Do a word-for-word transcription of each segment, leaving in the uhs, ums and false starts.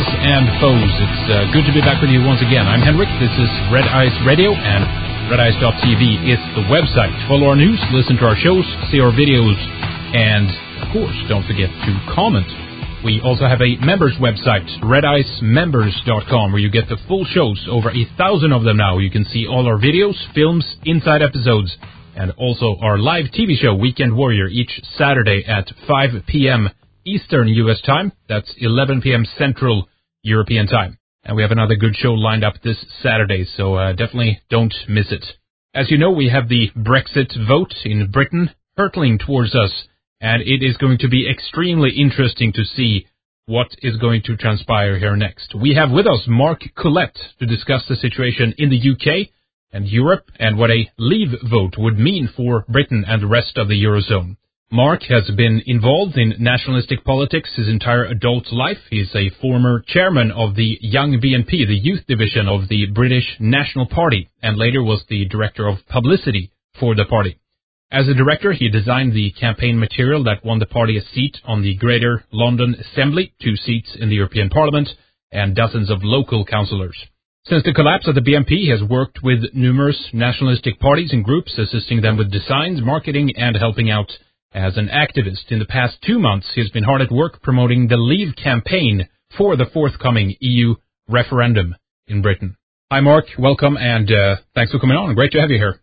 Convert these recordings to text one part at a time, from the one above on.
and foes. It's uh, good to be back with you once again. I'm Henrik. This is Red Ice Radio, and red ice dot t v is the website. Follow our news, listen to our shows, see our videos, and, of course, don't forget to comment. We also have a members website, red ice members dot com, where you get the full shows, over a thousand of them now. You can see all our videos, films, inside episodes, and also our live T V show, Weekend Warrior, each Saturday at five p.m. Eastern U S time. That's eleven p.m. Central European time. And we have another good show lined up this Saturday, so uh, definitely don't miss it. As you know, we have the Brexit vote in Britain hurtling towards us, and it is going to be extremely interesting to see what is going to transpire here next. We have with us Mark Collett to discuss the situation in the U K and Europe and what a leave vote would mean for Britain and the rest of the Eurozone. Mark has been involved in nationalistic politics his entire adult life. He's a former chairman of the Young B N P, the youth division of the British National Party, and later was the director of publicity for the party. As a director, he designed the campaign material that won the party a seat on the Greater London Assembly, two seats in the European Parliament, and dozens of local councillors. Since the collapse of the B N P, he has worked with numerous nationalistic parties and groups, assisting them with designs, marketing, and helping out as an activist. In the past two months, he has been hard at work promoting the Leave campaign for the forthcoming E U referendum in Britain. Hi, Mark. Welcome, and uh, thanks for coming on. Great to have you here.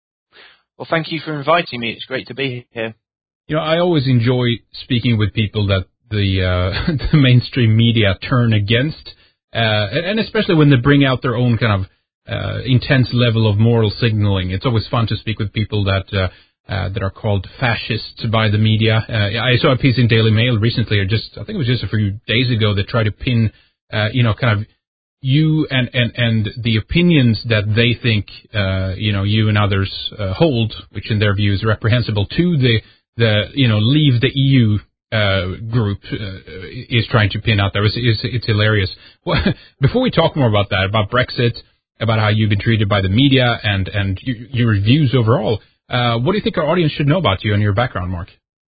Well, thank you for inviting me. It's great to be here. You know, I always enjoy speaking with people that the, uh, the mainstream media turn against, uh, and especially when they bring out their own kind of uh, intense level of moral signaling. It's always fun to speak with people that uh, Uh, that are called fascists by the media. Uh, I saw a piece in Daily Mail recently, or just I think it was just a few days ago, that tried to pin, uh, you know, kind of you and, and, and the opinions that they think, uh, you know, you and others uh, hold, which in their view is reprehensible, to the, the you know, leave the E U uh, group uh, is trying to pin out there. It's, it's, it's hilarious. Well, before we talk more about that, about Brexit, about how you've been treated by the media and, and your, your views overall, Uh, what do you think our audience should know about you and your background, Mark?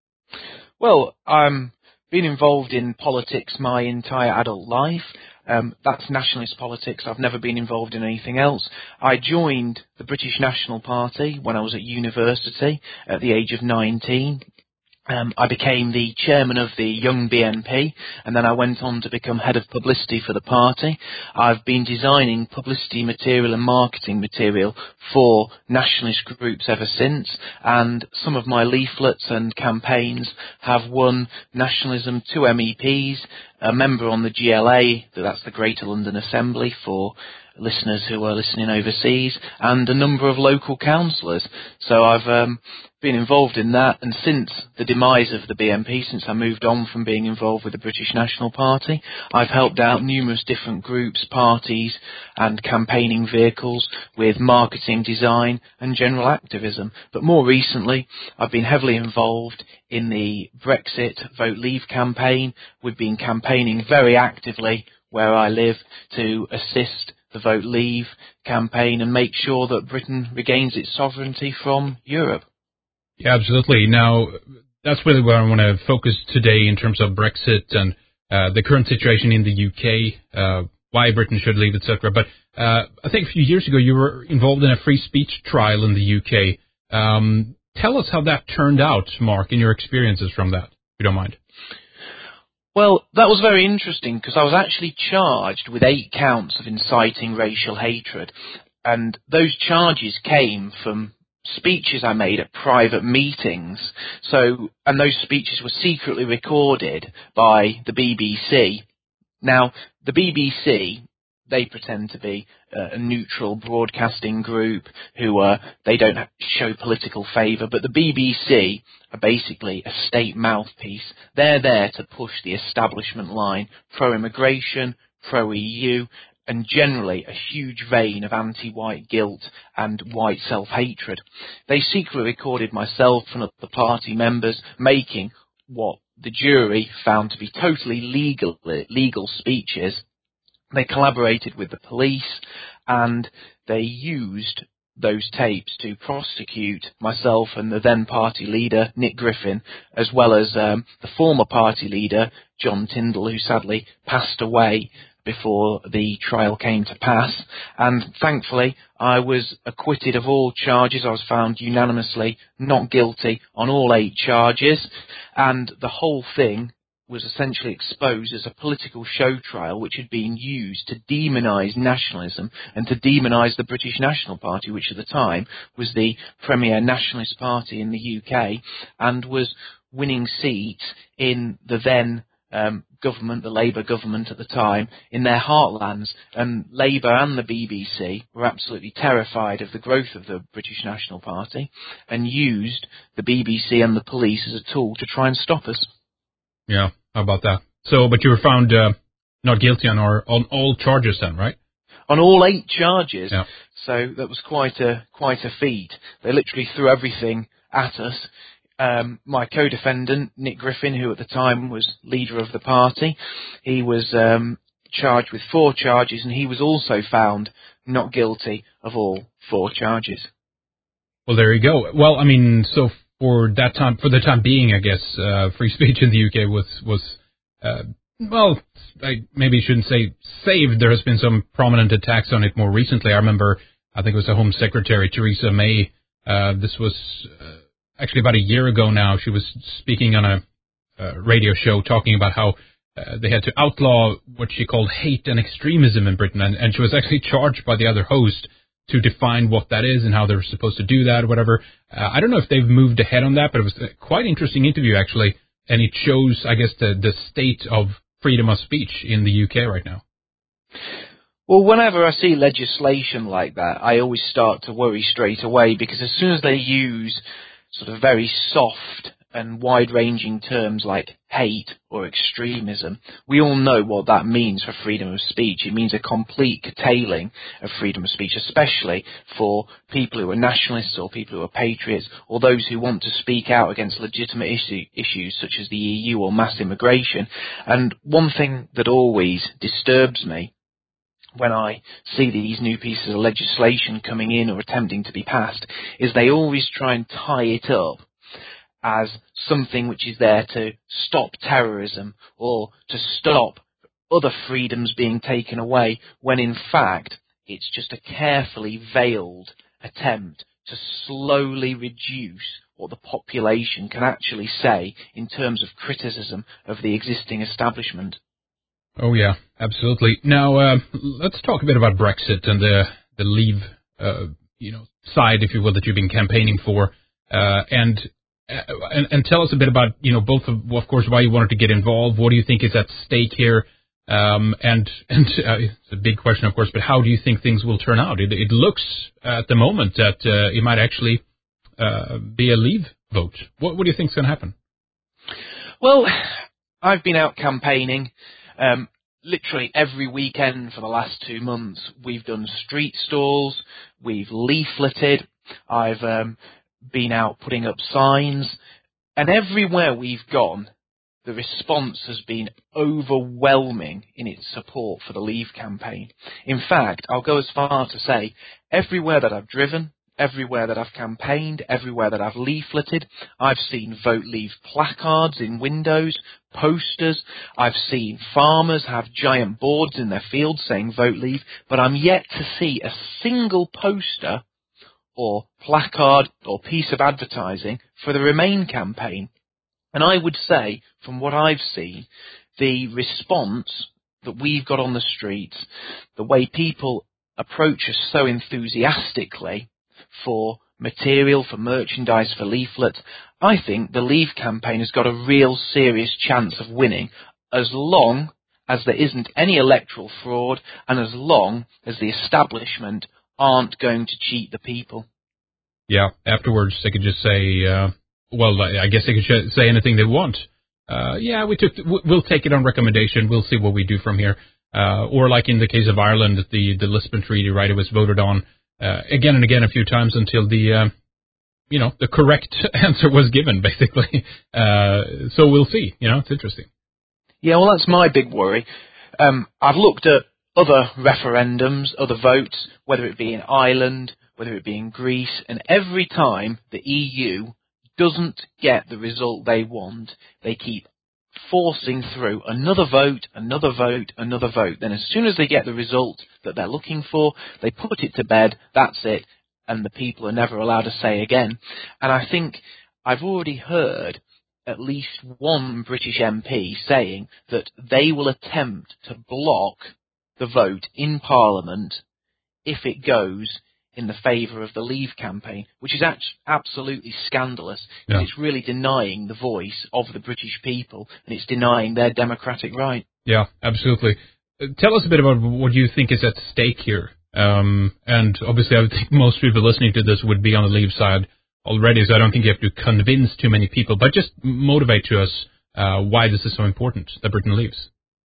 Well, I've been involved in politics my entire adult life. Um, that's nationalist politics. I've never been involved in anything else. I joined the British National Party when I was at university at the age of nineteen. Um, I became the chairman of the Young B N P, and then I went on to become head of publicity for the party. I've been designing publicity material and marketing material for nationalist groups ever since, and some of my leaflets and campaigns have won nationalism two M E Ps, a member on the G L A, that's the Greater London Assembly for listeners who are listening overseas, and a number of local councillors. So I've um, been involved in that, and since the demise of the B N P, since I moved on from being involved with the British National Party, I've helped out numerous different groups, parties and campaigning vehicles with marketing, design and general activism. But more recently, I've been heavily involved in the Brexit Vote Leave campaign. We've been campaigning very actively where I live to assist the Vote Leave campaign and make sure that Britain regains its sovereignty from Europe. Yeah, absolutely. Now, that's really where I want to focus today in terms of Brexit and uh, the current situation in the U K, uh, why Britain should leave, et cetera. But uh, I think a few years ago you were involved in a free speech trial in the U K. Um, tell us how that turned out, Mark, and your experiences from that, if you don't mind. Well, that was very interesting because I was actually charged with eight counts of inciting racial hatred, and those charges came from speeches I made at private meetings. So, and those speeches were secretly recorded by the B B C. Now, the B B C, they pretend to be a neutral broadcasting group who uh, they don't show political favour, but the B B C are basically a state mouthpiece. They're there to push the establishment line, pro-immigration, pro-E U, and generally a huge vein of anti-white guilt and white self-hatred. They secretly recorded myself and the party members making what the jury found to be totally legal, legal speeches. They collaborated with the police, and they used those tapes to prosecute myself and the then party leader, Nick Griffin, as well as um, the former party leader, John Tyndall, who sadly passed away before the trial came to pass. And thankfully, I was acquitted of all charges. I was found unanimously not guilty on all eight charges, and the whole thing was essentially exposed as a political show trial which had been used to demonise nationalism and to demonise the British National Party, which at the time was the premier nationalist party in the U K and was winning seats in the then um, government, the Labour government at the time, in their heartlands. And Labour and the B B C were absolutely terrified of the growth of the British National Party and used the B B C and the police as a tool to try and stop us. Yeah, how about that? So, but you were found uh, not guilty on, our, on all charges then, right? On all eight charges. Yeah. So that was quite a quite a feat. They literally threw everything at us. Um, my co-defendant, Nick Griffin, who at the time was leader of the party, he was um, charged with four charges, and he was also found not guilty of all four charges. Well, there you go. Well, I mean, so for that time, for the time being, I guess, uh, free speech in the U K was, was, uh, well, I maybe shouldn't say saved. There has been some prominent attacks on it more recently. I remember, I think it was the Home Secretary, Theresa May. Uh, this was uh, actually about a year ago now. She was speaking on a uh, radio show talking about how uh, they had to outlaw what she called hate and extremism in Britain. And, and she was actually charged by the other host to define what that is and how they're supposed to do that or whatever. Uh, I don't know if they've moved ahead on that, but it was a quite interesting interview, actually, and it shows, I guess, the, the state of freedom of speech in the U K right now. Well, whenever I see legislation like that, I always start to worry straight away, because as soon as they use sort of very soft and wide-ranging terms like hate or extremism, we all know what that means for freedom of speech. It means a complete curtailing of freedom of speech, especially for people who are nationalists or people who are patriots, or those who want to speak out against legitimate issue, issues such as the E U or mass immigration. And one thing that always disturbs me when I see these new pieces of legislation coming in or attempting to be passed is they always try and tie it up as something which is there to stop terrorism or to stop other freedoms being taken away, when in fact it's just a carefully veiled attempt to slowly reduce what the population can actually say in terms of criticism of the existing establishment. Oh yeah, absolutely. Now uh, let's talk a bit about Brexit and the the Leave, uh, you know, side, if you will, that you've been campaigning for, uh, and. Uh, and, and tell us a bit about, you know, both of, well, of course, why you wanted to get involved. What do you think is at stake here? Um, and and uh, it's a big question, of course, but how do you think things will turn out? It, it looks uh, at the moment that uh, it might actually uh, be a Leave vote. What, what do you think is going to happen? Well, I've been out campaigning um, literally every weekend for the last two months. We've done street stalls. We've leafleted. I've um, been out putting up signs, and everywhere we've gone, the response has been overwhelming in its support for the Leave campaign. In fact, I'll go as far to say, everywhere that I've driven, everywhere that I've campaigned, everywhere that I've leafleted, I've seen Vote Leave placards in windows, posters. I've seen farmers have giant boards in their fields saying Vote Leave, but I'm yet to see a single poster or placard or piece of advertising for the Remain campaign. And I would say, from what I've seen, the response that we've got on the streets, the way people approach us so enthusiastically for material, for merchandise, for leaflets, I think the Leave campaign has got a real serious chance of winning, as long as there isn't any electoral fraud and as long as the establishment aren't going to cheat the people. Yeah, afterwards they could just say, uh, well, I guess they could say anything they want. Uh, yeah, we took, we'll take it on recommendation. We'll see what we do from here. Uh, or like in the case of Ireland, the the Lisbon Treaty, right? It was voted on uh, again and again a few times until the, uh, you know, the correct answer was given, basically. Uh, so we'll see. You know, it's interesting. Yeah, well, that's my big worry. Um, I've looked at other referendums, other votes, whether it be in Ireland, whether it be in Greece, and every time the E U doesn't get the result they want, they keep forcing through another vote, another vote, another vote. Then as soon as they get the result that they're looking for, they put it to bed, that's it, and the people are never allowed to say again. And I think I've already heard at least one British M P saying that they will attempt to block the vote in Parliament if it goes in the favour of the Leave campaign, which is absolutely scandalous. Yeah. It's really denying the voice of the British people, and it's denying their democratic right. Yeah, absolutely. Uh, tell us a bit about what you think is at stake here. Um, and obviously, I would think most people listening to this would be on the Leave side already, so I don't think you have to convince too many people, but just motivate to us uh, why this is so important that Britain leaves.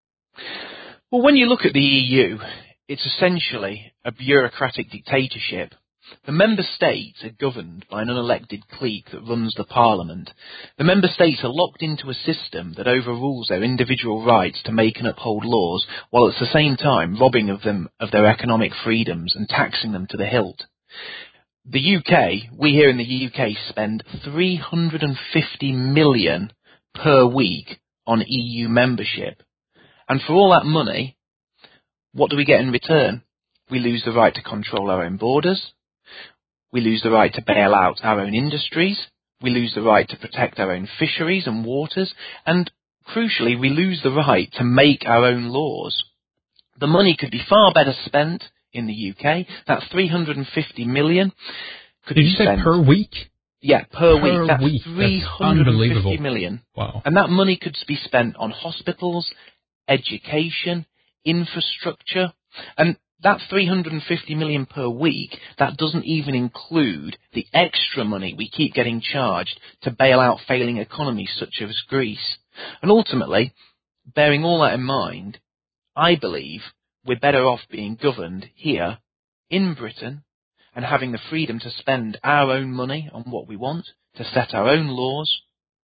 Well, when you look at the E U, it's essentially a bureaucratic dictatorship. The member states are governed by an unelected clique that runs the parliament. The member states are locked into a system that overrules their individual rights to make and uphold laws, while at the same time robbing of them of their economic freedoms and taxing them to the hilt. The U K, we here in the U K spend three hundred fifty million per week on E U membership. And for all that money, what do we get in return? We lose the right to control our own borders. We lose the right to bail out our own industries. We lose the right to protect our own fisheries and waters. And crucially, we lose the right to make our own laws. The money could be far better spent in the U K. That's three hundred fifty million. Could Did you say spent, per week? Yeah, per, per week. That's week. three hundred fifty million. Wow. And that money could be spent on hospitals, education, infrastructure, and that three hundred fifty million per week, that doesn't even include the extra money we keep getting charged to bail out failing economies such as Greece. And ultimately, bearing all that in mind, I believe we're better off being governed here in Britain and having the freedom to spend our own money on what we want, to set our own laws,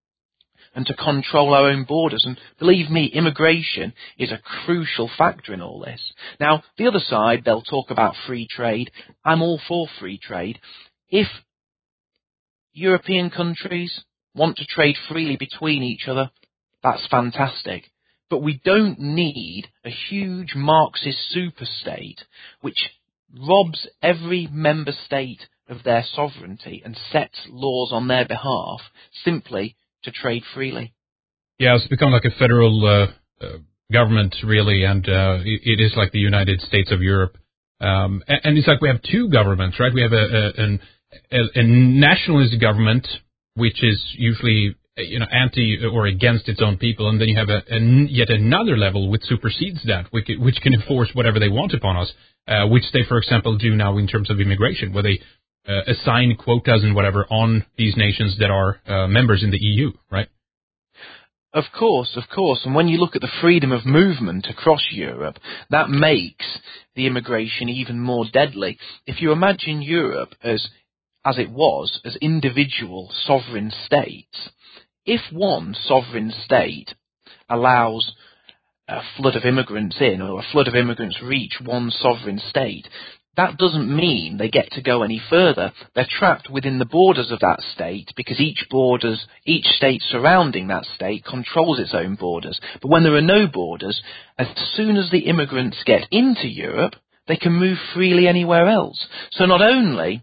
and to control our own borders. And believe me, immigration is a crucial factor in all this. Now, the other side, they'll talk about free trade. I'm all for free trade. If European countries want to trade freely between each other, that's fantastic. But we don't need a huge Marxist superstate which robs every member state of their sovereignty and sets laws on their behalf simply to trade freely. Yeah, it's become like a federal uh, uh, government, really, and uh, it, it is like the United States of Europe. Um, and, and it's like we have two governments, right? We have a, a, an, a, a nationalist government, which is usually you know anti or against its own people, and then you have a, a yet another level which supersedes that, which, which can enforce whatever they want upon us, uh, which they, for example, do now in terms of immigration, where they Uh, assign quotas and whatever on these nations that are uh, members in the E U, right? Of course, of course. And when you look at the freedom of movement across Europe, that makes the immigration even more deadly. If you imagine Europe as, as it was, as individual sovereign states, if one sovereign state allows a flood of immigrants in, or a flood of immigrants reach one sovereign state, that doesn't mean they get to go any further. They're trapped within the borders of that state because each borders, each state surrounding that state controls its own borders. But when there are no borders, as soon as the immigrants get into Europe, they can move freely anywhere else. So not only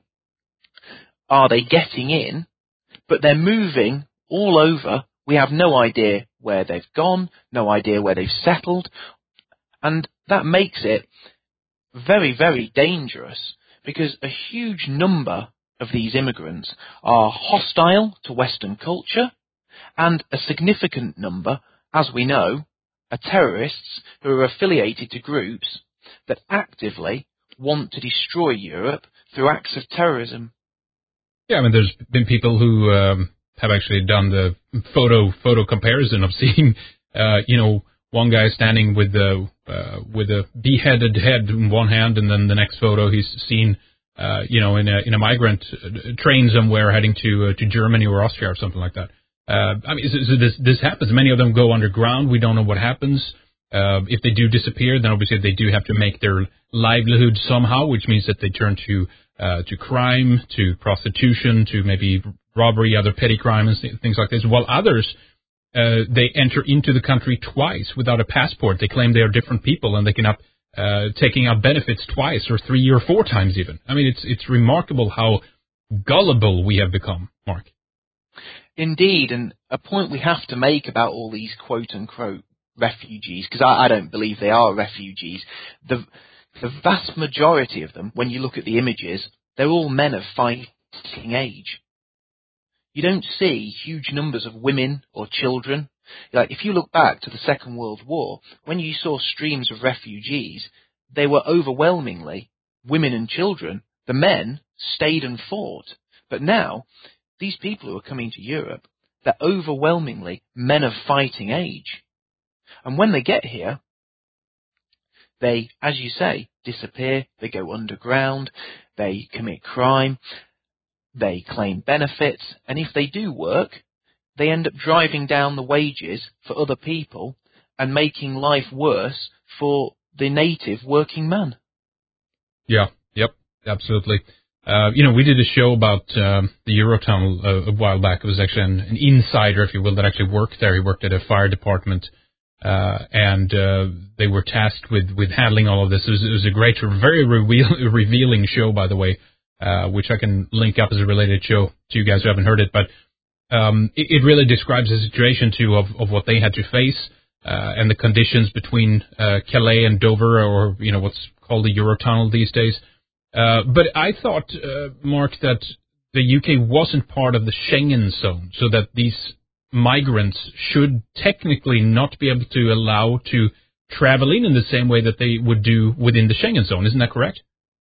are they getting in, but they're moving all over. We have no idea where they've gone, no idea where they've settled, and that makes it very, very dangerous because a huge number of these immigrants are hostile to Western culture, and a significant number, as we know, are terrorists who are affiliated to groups that actively want to destroy Europe through acts of terrorism. Yeah, I mean, there's been people who um, have actually done the photo photo comparison of seeing, uh, you know, one guy standing with the uh, with a beheaded head in one hand, and then the next photo he's seen, uh, you know, in a in a migrant train somewhere heading to uh, to Germany or Austria or something like that. Uh, I mean, so, so this this happens. Many of them go underground. We don't know what happens. Uh, if they do disappear, then obviously they do have to make their livelihood somehow, which means that they turn to uh, to crime, to prostitution, to maybe robbery, other petty crimes, and things like this. While others, uh, they enter into the country twice without a passport. They claim they are different people, and they can up uh, taking out benefits twice or three or four times even. I mean, it's it's remarkable how gullible we have become, Mark. Indeed, and a point we have to make about all these quote-unquote refugees, because I, I don't believe they are refugees, the, the vast majority of them, when you look at the images, they're all men of fighting age. You don't see huge numbers of women or children. Like, if you look back to the Second World War, when you saw streams of refugees, they were overwhelmingly women and children. The men stayed and fought. But now, these people who are coming to Europe, they're overwhelmingly men of fighting age. And when they get here, they, as you say, disappear, they go underground, they commit crime, they claim benefits, and if they do work, they end up driving down the wages for other people and making life worse for the native working man. Yeah, yep, absolutely. Uh, you know, we did a show about um, the Eurotunnel uh, a while back. It was actually an, an insider, if you will, that actually worked there. He worked at a fire department, uh, and uh, they were tasked with, with handling all of this. It was, it was a great, very reveal, revealing show, by the way, uh, which I can link up as a related show to you guys who haven't heard it. But um, it, it really describes the situation, too, of, of what they had to face uh, and the conditions between uh, Calais and Dover, or, you know, what's called the Eurotunnel these days. Uh, but I thought, uh, Mark, that the U K wasn't part of the Schengen zone, so that these migrants should technically not be able to allow to travel in in the same way that they would do within the Schengen zone. Isn't that correct?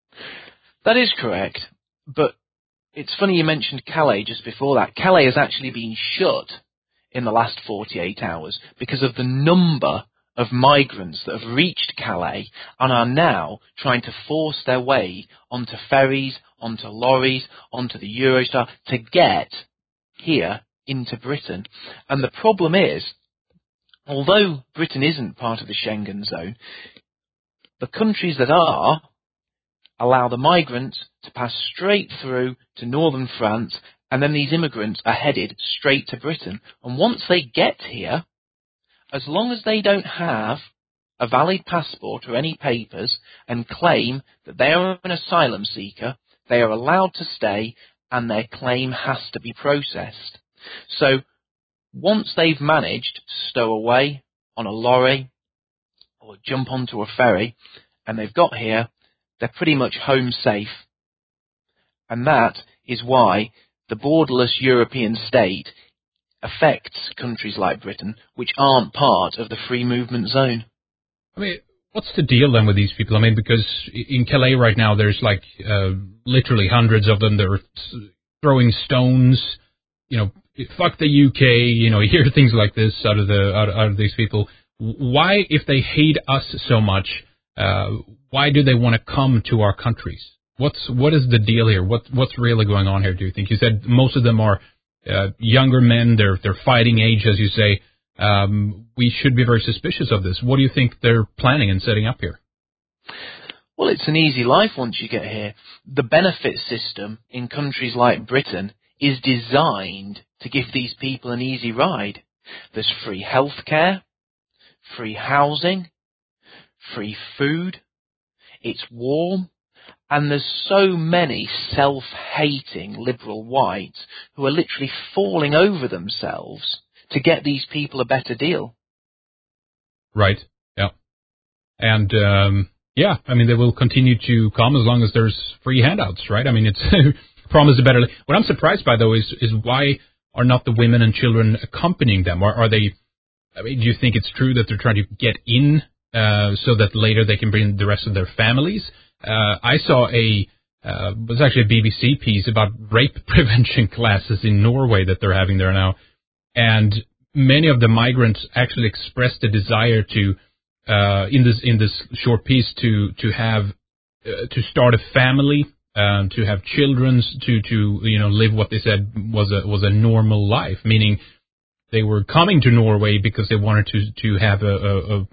That is correct. But it's funny you mentioned Calais just before that. Calais has actually been shut in the last forty-eight hours because of the number of migrants that have reached Calais and are now trying to force their way onto ferries, onto lorries, onto the Eurostar to get here into Britain. And the problem is, although Britain isn't part of the Schengen zone, the countries that are allow the migrants to pass straight through to northern France, and then these immigrants are headed straight to Britain. And once they get here, as long as they don't have a valid passport or any papers and claim that they are an asylum seeker, they are allowed to stay and their claim has to be processed. So once they've managed to stow away on a lorry or jump onto a ferry and they've got here, they're pretty much home safe. And that is why the borderless European state affects countries like Britain, which aren't part of the free movement zone. I mean, what's the deal then with these people? I mean, because in Calais right now, there's like uh, literally hundreds of them. They're throwing stones. You know, fuck the U K. You know, you hear things like this out of the out, out of these people. Why, if they hate us so much, uh, why do they want to come to our countries? What's what is the deal here? What what's really going on here? Do you think? You said most of them are Uh, younger men, they're they're fighting age, as you say. Um, we should be very suspicious of this. What do you think they're planning and setting up here? Well, it's an easy life once you get here. The benefit system in countries like Britain is designed to give these people an easy ride. There's free healthcare, free housing, free food. It's warm. And there's so many self-hating liberal whites who are literally falling over themselves to get these people a better deal. Right. Yeah. And, um, yeah, I mean, they will continue to come as long as there's free handouts, right? I mean, it's promise a better life. What I'm surprised by, though, is, is why are not the women and children accompanying them? Or are they, I mean, do you think it's true that they're trying to get in uh, so that later they can bring the rest of their families? Uh, I saw a, uh, it was actually a B B C piece about rape prevention classes in Norway that they're having there now. And many of the migrants actually expressed a desire to, uh, in this, in this short piece to, to have, uh, to start a family, um, to have children, to, to, you know, live what they said was a, was a normal life, meaning they were coming to Norway because they wanted to, to have a, a, a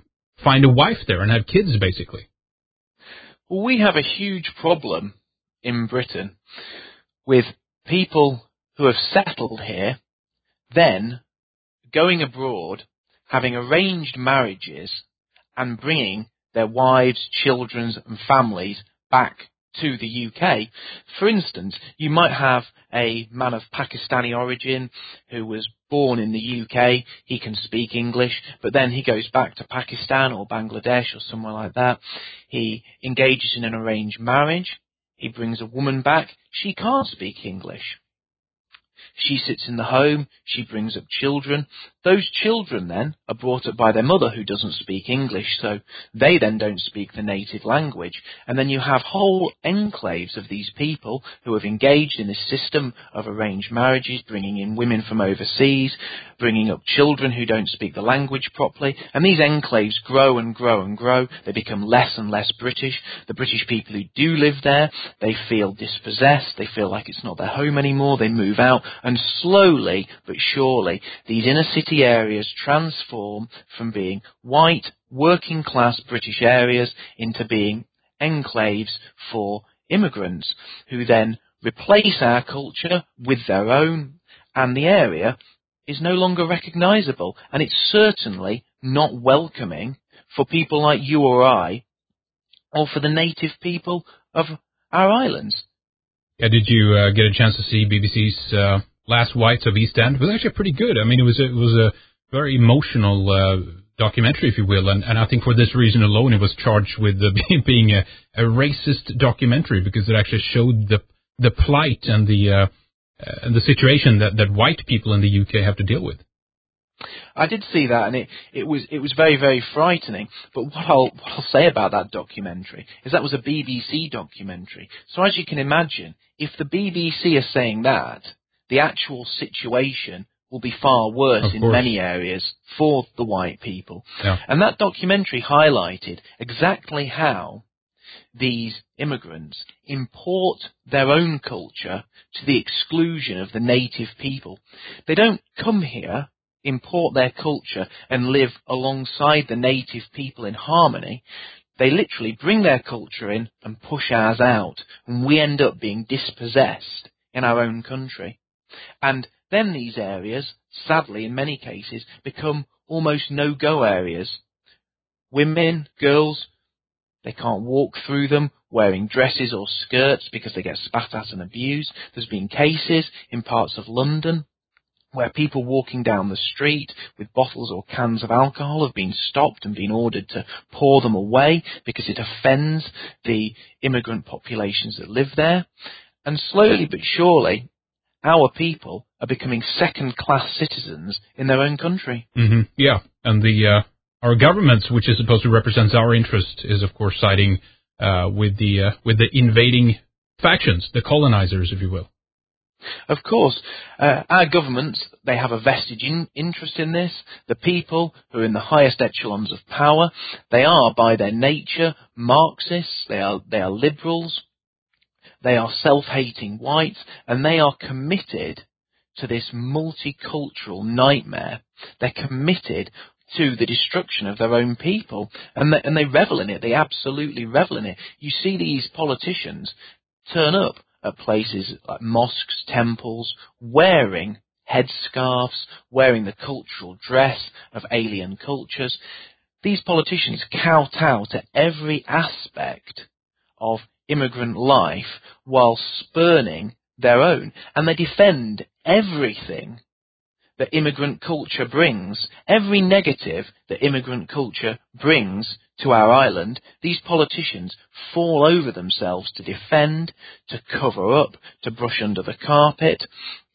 find a wife there and have kids, basically. Well, we have a huge problem in Britain with people who have settled here, then going abroad, having arranged marriages, and bringing their wives, children, and families back to the U K. For instance, you might have a man of Pakistani origin who was born in the U K. He can speak English, but then he goes back to Pakistan or Bangladesh or somewhere like that. He engages in an arranged marriage. He brings a woman back. She can't speak English. She sits in the home, she brings up children. Those children then are brought up by their mother who doesn't speak English, so they then don't speak the native language. And then you have whole enclaves of these people who have engaged in this system of arranged marriages, bringing in women from overseas, bringing up children who don't speak the language properly. And these enclaves grow and grow and grow. They become less and less British. The British people who do live there, they feel dispossessed. They feel like it's not their home anymore. They move out. And slowly but surely, these inner city areas transform from being white, working class British areas into being enclaves for immigrants who then replace our culture with their own, and the area is no longer recognisable, and it's certainly not welcoming for people like you or I, or for the native people of our islands. Yeah, did you uh, get a chance to see B B C's uh, Last Whites of East End? It was actually pretty good. I mean, it was a, it was a very emotional uh, documentary, if you will, and, and I think for this reason alone, it was charged with uh, being a, a racist documentary, because it actually showed the the plight and the uh, uh, and the situation that, that white people in the U K have to deal with. I did see that, and it, it was it was very, very frightening. But what I'll, what I'll say about that documentary is that was a B B C documentary. So as you can imagine, if the B B C are saying that, the actual situation will be far worse in many areas for the white people. Yeah. And that documentary highlighted exactly how these immigrants import their own culture to the exclusion of the native people. They don't come here, import their culture, and live alongside the native people in harmony. They literally bring their culture in and push ours out, and we end up being dispossessed in our own country. And then these areas, sadly in many cases, become almost no-go areas. Women, girls, they can't walk through them wearing dresses or skirts because they get spat at and abused. There's been cases in parts of London where people walking down the street with bottles or cans of alcohol have been stopped and been ordered to pour them away because it offends the immigrant populations that live there. And slowly but surely, our people are becoming second-class citizens in their own country. Mm-hmm. Yeah, and the uh, our government, which is supposed to represent our interest, is of course siding uh, with the uh, with the invading factions, the colonizers, if you will. Of course, uh, our governments, they have a vested in, interest in this. The people who are in the highest echelons of power, they are by their nature Marxists, they are they are liberals. They are self-hating whites, and they are committed to this multicultural nightmare. They're committed to the destruction of their own people, and they, and they revel in it. They absolutely revel in it. You see these politicians turn up at places like mosques, temples, wearing headscarves, wearing the cultural dress of alien cultures. These politicians kowtow to every aspect of immigrant life while spurning their own, and they defend everything that immigrant culture brings, every negative that immigrant culture brings to our island. These politicians fall over themselves to defend, to cover up, to brush under the carpet,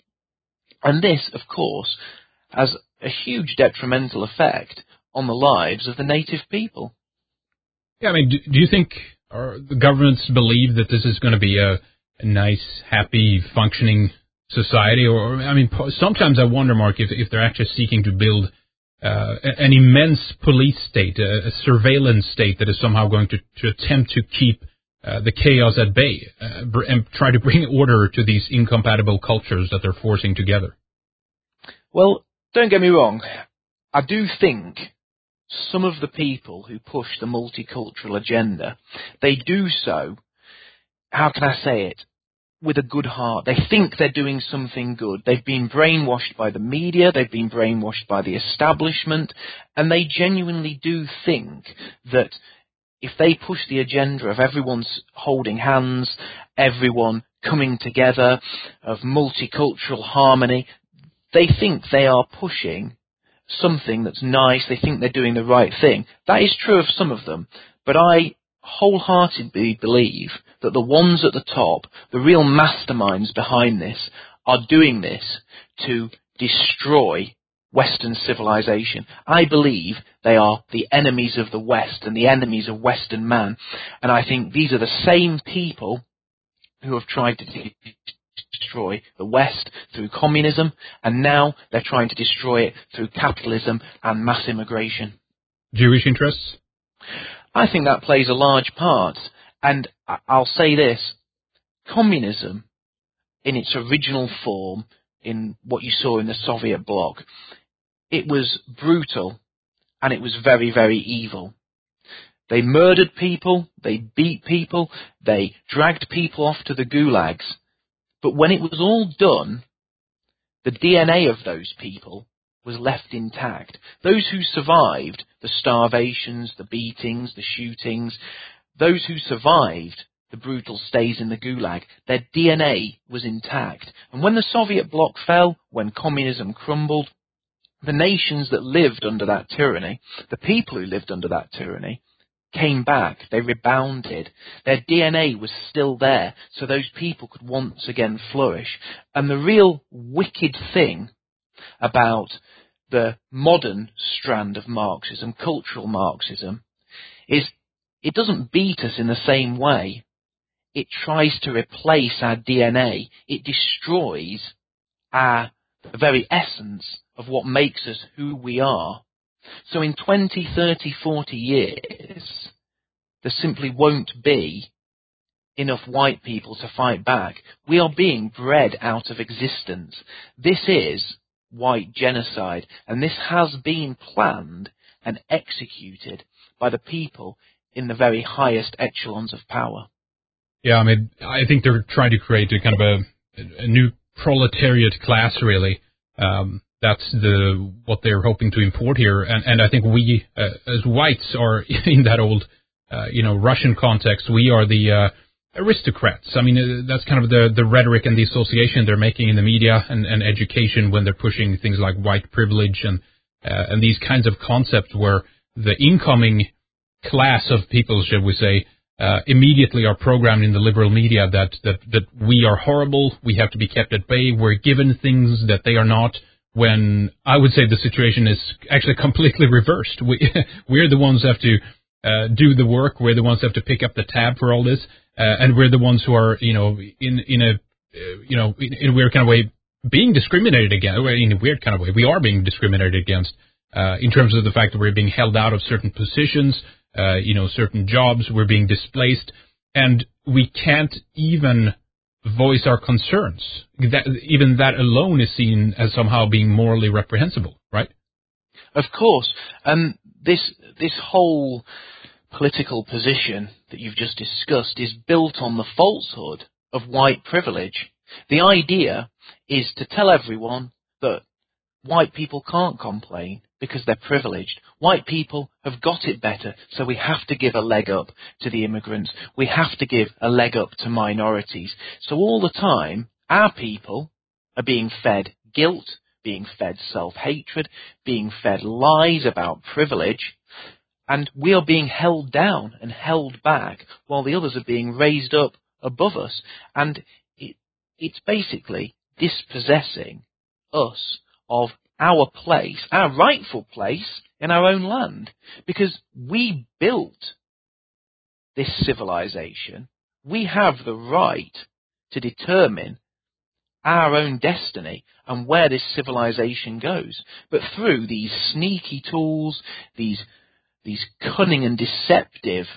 and this, of course, has a huge detrimental effect on the lives of the native people. Yeah, I mean, do, do you think Or the governments believe that this is going to be a, a nice, happy, functioning society? Or, I mean, sometimes I wonder, Mark, if, if they're actually seeking to build uh, an immense police state, a, a surveillance state that is somehow going to, to attempt to keep uh, the chaos at bay uh, and try to bring order to these incompatible cultures that they're forcing together. Well, don't get me wrong. I do think some of the people who push the multicultural agenda, they do so, how can I say it, with a good heart. They think they're doing something good. They've been brainwashed by the media, they've been brainwashed by the establishment, and they genuinely do think that if they push the agenda of everyone's holding hands, everyone coming together, of multicultural harmony, they think they are pushing something that's nice, they think they're doing the right thing. That is true of some of them, but I wholeheartedly believe that the ones at the top, the real masterminds behind this, are doing this to destroy Western civilization. I believe they are the enemies of the West and the enemies of Western man, and I think these are the same people who have tried to destroy the West through communism, and now they're trying to destroy it through capitalism and mass immigration. Jewish interests? I think that plays a large part. And I'll say this, communism in its original form, in what you saw in the Soviet bloc, it was brutal and it was very, very evil. They murdered people, they beat people, they dragged people off to the gulags. But when it was all done, the D N A of those people was left intact. Those who survived the starvations, the beatings, the shootings, those who survived the brutal stays in the gulag, their D N A was intact. And when the Soviet bloc fell, when communism crumbled, the nations that lived under that tyranny, the people who lived under that tyranny, came back. They rebounded. Their D N A was still there, so those people could once again flourish. And the real wicked thing about the modern strand of Marxism, cultural Marxism, is it doesn't beat us in the same way. It tries to replace our D N A. It destroys our the very essence of what makes us who we are. So in twenty, thirty, forty years, there simply won't be enough white people to fight back. We are being bred out of existence. This is white genocide, and this has been planned and executed by the people in the very highest echelons of power. Yeah, I mean, I think they're trying to create a kind of a, a new proletariat class, really. Um, that's the what they're hoping to import here, and, and I think we, uh, as whites, are in that old, uh, you know, Russian context. We are the uh, aristocrats. I mean, uh, that's kind of the, the rhetoric and the association they're making in the media and, and education when they're pushing things like white privilege and uh, and these kinds of concepts where the incoming class of people, shall we say, uh, immediately are programmed in the liberal media that, that, that we are horrible, we have to be kept at bay, we're given things that they are not, when I would say the situation is actually completely reversed. We, we're the ones who have to uh, do the work, we're the ones who have to pick up the tab for all this, uh, and we're the ones who are, you know, in, in a, uh, you know, in, in a weird kind of way, being discriminated against, in a weird kind of way, we are being discriminated against, uh, in terms of the fact that we're being held out of certain positions, uh, you know, certain jobs, we're being displaced, and we can't even voice our concerns. That, even that alone is seen as somehow being morally reprehensible, right? Of course. Um, this, this whole political position that you've just discussed is built on the falsehood of white privilege. The idea is to tell everyone that white people can't complain because they're privileged. White people have got it better, so we have to give a leg up to the immigrants. We have to give a leg up to minorities. So all the time, our people are being fed guilt, being fed self-hatred, being fed lies about privilege, and we are being held down and held back while the others are being raised up above us. And it, it's basically dispossessing us of our place, our rightful place in our own land. Because we built this civilization. We have the right to determine our own destiny and where this civilization goes. But through these sneaky tools, these, these cunning and deceptive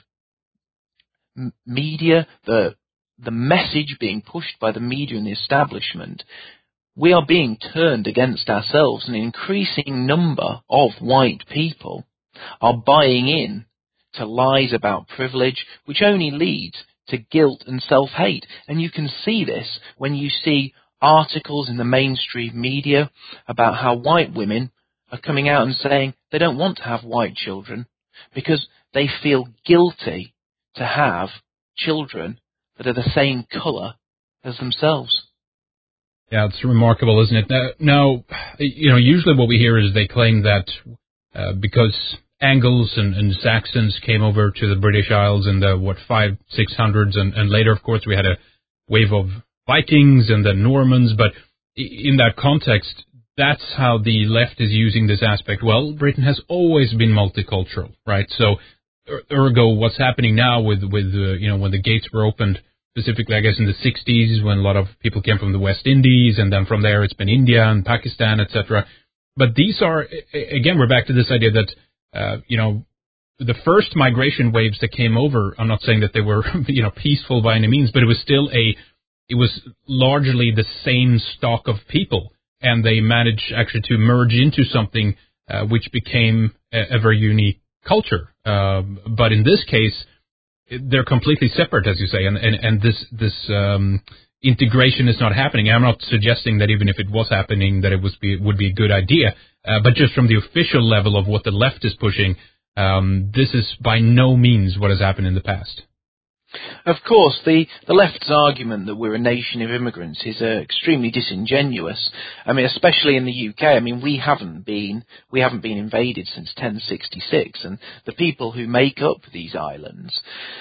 m- media, the, the message being pushed by the media and the establishment, we are being turned against ourselves. An increasing number of white people are buying in to lies about privilege, which only leads to guilt and self-hate. And you can see this when you see articles in the mainstream media about how white women are coming out and saying they don't want to have white children because they feel guilty to have children that are the same colour as themselves. Yeah, it's remarkable, isn't it? Uh, now, you know, usually what we hear is they claim that uh, because Angles and, and Saxons came over to the British Isles in the, what, five, six hundreds, and, and later, of course, we had a wave of Vikings and then Normans, but in that context, that's how the left is using this aspect. Well, Britain has always been multicultural, right? So, ergo, what's happening now with, with uh, you know, when the gates were opened, specifically, I guess, in the sixties, when a lot of people came from the West Indies, and then from there it's been India and Pakistan, et cetera. But these are, again, we're back to this idea that, uh, you know, the first migration waves that came over, I'm not saying that they were, you know, peaceful by any means, but it was still a, it was largely the same stock of people, and they managed actually to merge into something uh, which became a, a very unique culture. Uh, but in this case, they're completely separate, as you say, and, and, and this this um, integration is not happening. I'm not suggesting that even if it was happening, that it was be, would be a good idea, uh, but just from the official level of what the left is pushing, um, this is by no means what has happened in the past. Of course, the, the left's argument that we're a nation of immigrants is uh, extremely disingenuous. I mean, especially in the U K. I mean, we haven't been we haven't been invaded since ten sixty-six, and the people who make up these islands,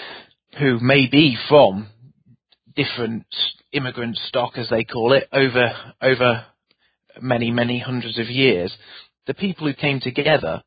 who may be from different immigrant stock, as they call it, over over many many hundreds of years, the people who came together,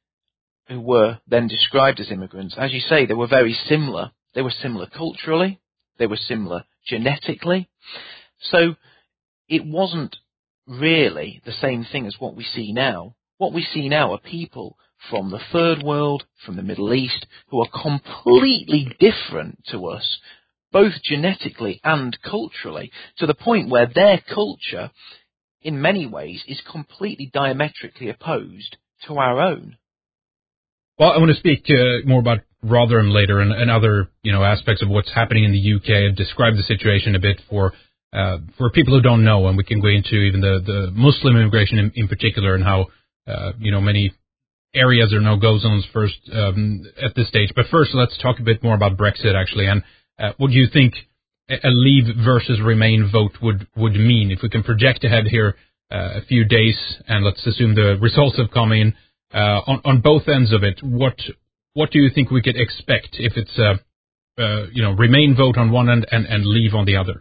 who were then described as immigrants, as you say, they were very similar. They were similar culturally, they were similar genetically, so it wasn't really the same thing as what we see now. What we see now are people from the third world, from the Middle East, who are completely different to us, both genetically and culturally, to the point where their culture, in many ways, is completely diametrically opposed to our own. Well, I want to speak uh, more about Rotherham later and, and other, you know, aspects of what's happening in the U K, and describe the situation a bit for uh, for people who don't know, and we can go into even the, the Muslim immigration in, in particular, and how uh, you know many areas are no-go zones first um, at this stage. But first, let's talk a bit more about Brexit, actually, and uh, what do you think a Leave versus Remain vote would would mean if we can project ahead here uh, a few days, and let's assume the results have come in. Uh, on, on both ends of it, what what do you think we could expect if it's a uh, you know Remain vote on one end and, and Leave on the other?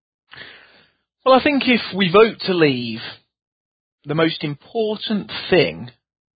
Well, I think if we vote to leave, the most important thing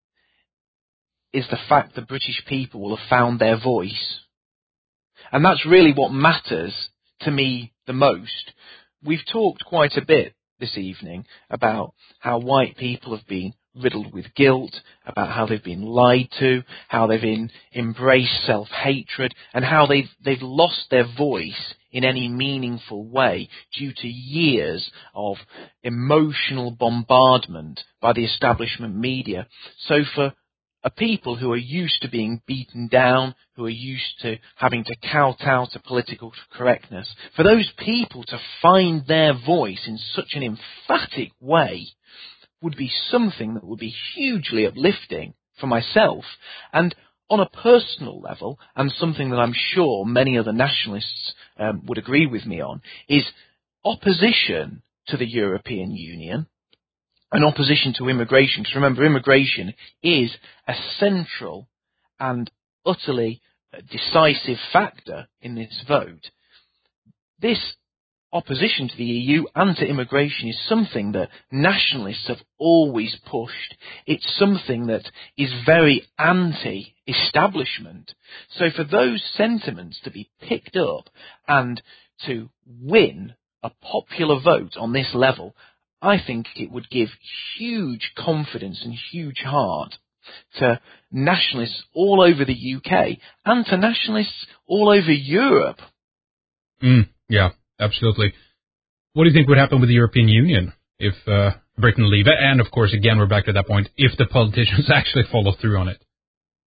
is the fact that British people will have found their voice, and that's really what matters to me the most. We've talked quite a bit this evening about how white people have been riddled with guilt, about how they've been lied to, how they've been embraced self-hatred, and how they've they've lost their voice in any meaningful way due to years of emotional bombardment by the establishment media. So for a people who are used to being beaten down, who are used to having to kowtow to political correctness, for those people to find their voice in such an emphatic way would be something that would be hugely uplifting for myself. And on a personal level, and something that I'm sure many other nationalists um, would agree with me on, is opposition to the European Union and opposition to immigration. Because remember, immigration is a central and utterly decisive factor in this vote. This opposition to the E U and to immigration is something that nationalists have always pushed. It's something that is very anti-establishment. So for those sentiments to be picked up and to win a popular vote on this level, I think it would give huge confidence and huge heart to nationalists all over the U K and to nationalists all over Europe. Mm, yeah. Absolutely. What do you think would happen with the European Union if uh, Britain leave? And, of course, again, we're back to that point, if the politicians actually follow through on it.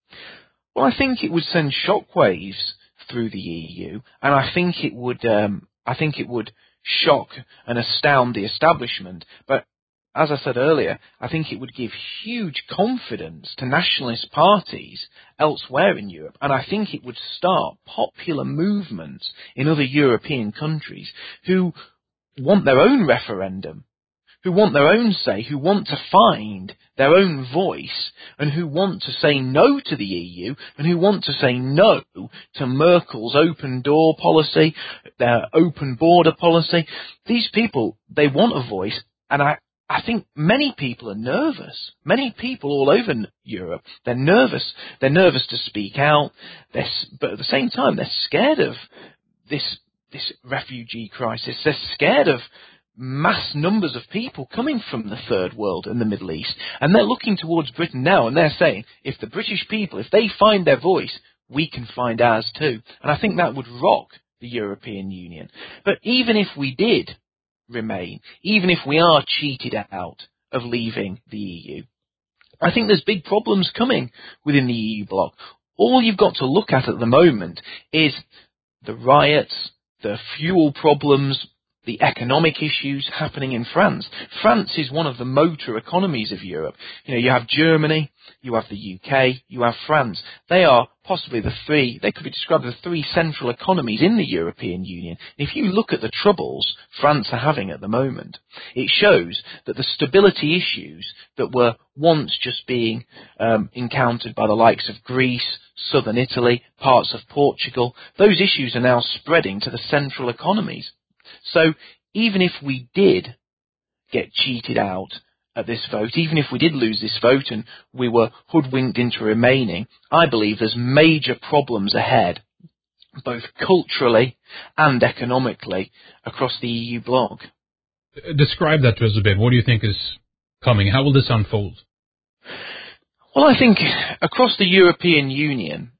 Well, I think it would send shockwaves through the E U, and I think it would, um, I think it would shock and astound the establishment. But as I said earlier, I think it would give huge confidence to nationalist parties elsewhere in Europe, and I think it would start popular movements in other European countries who want their own referendum, who want their own say, who want to find their own voice, and who want to say no to the E U, and who want to say no to Merkel's open door policy, their open border policy. These people, they want a voice, and I, I think many people are nervous. Many people all over Europe, they're nervous. They're nervous to speak out, they're, but at the same time, they're scared of this, this refugee crisis. They're scared of mass numbers of people coming from the third world and the Middle East. And they're looking towards Britain now, and they're saying, if the British people, if they find their voice, we can find ours too. And I think that would rock the European Union. But even if we did remain, even if we are cheated out of leaving the E U, I think there's big problems coming within the E U bloc. All you've got to look at at the moment is the riots, the fuel problems, the economic issues happening in France. France is one of the motor economies of Europe. You know, you have Germany, you have the U K, you have France. They are possibly the three, they could be described as the three central economies in the European Union. If you look at the troubles France are having at the moment, it shows that the stability issues that were once just being um, encountered by the likes of Greece, southern Italy, parts of Portugal, those issues are now spreading to the central economies. So even if we did get cheated out at this vote, even if we did lose this vote and we were hoodwinked into remaining, I believe there's major problems ahead, both culturally and economically, across the E U bloc. Describe that to us a bit. What do you think is coming? How will this unfold? Well, I think across the European Union,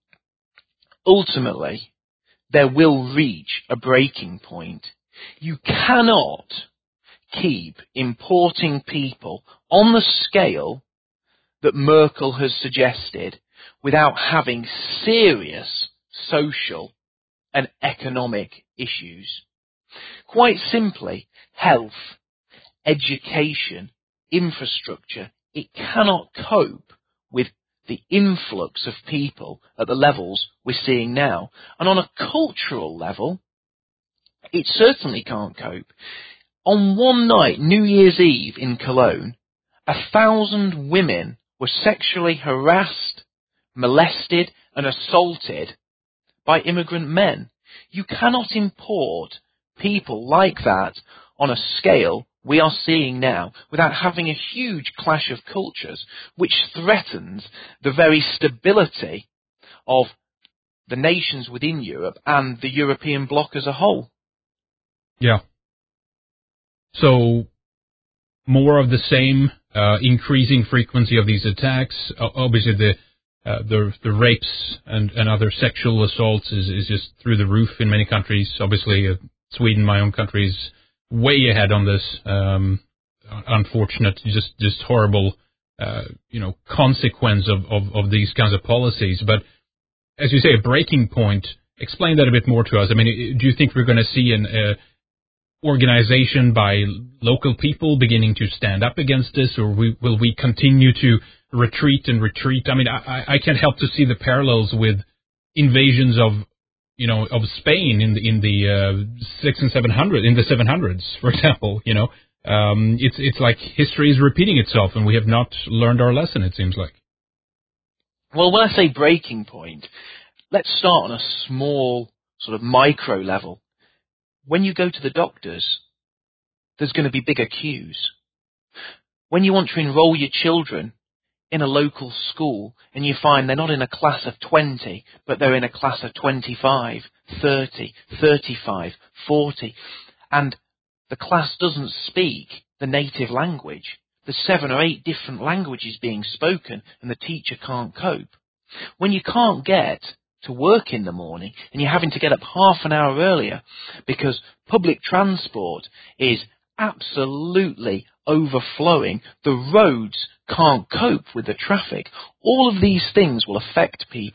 ultimately, there will reach a breaking point. You cannot keep importing people on the scale that Merkel has suggested without having serious social and economic issues. Quite simply, health, education, infrastructure, it cannot cope with the influx of people at the levels we're seeing now. And on a cultural level, it certainly can't cope. On one night, New Year's Eve in Cologne, a thousand women were sexually harassed, molested and assaulted by immigrant men. You cannot import people like that on a scale we are seeing now without having a huge clash of cultures which threatens the very stability of the nations within Europe and the European bloc as a whole. Yeah. So more of the same, uh, increasing frequency of these attacks. Uh, obviously, the uh, the the rapes and, and other sexual assaults is, is just through the roof in many countries. Obviously, uh, Sweden, my own country, is way ahead on this. Um, unfortunate, just just horrible, uh, you know, consequence of, of, of these kinds of policies. But as you say, a breaking point. Explain that a bit more to us. I mean, do you think we're going to see an uh, organization by local people beginning to stand up against this, or we, will we continue to retreat and retreat? I mean, I, I can't help to see the parallels with invasions of, you know, of Spain in the in the uh, six and seven hundred in the seven hundreds, for example. You know, um, it's it's like history is repeating itself, and we have not learned our lesson. It seems like. Well, when I say breaking point, let's start on a small sort of micro level. When you go to the doctors, there's going to be bigger queues. When you want to enroll your children in a local school and you find they're not in a class of twenty, but they're in a class of twenty-five, thirty, thirty-five, forty, and the class doesn't speak the native language. There's seven or eight different languages being spoken and the teacher can't cope. When you can't get to work in the morning and you're having to get up half an hour earlier because public transport is absolutely overflowing, the roads can't cope with the traffic. All of these things will affect people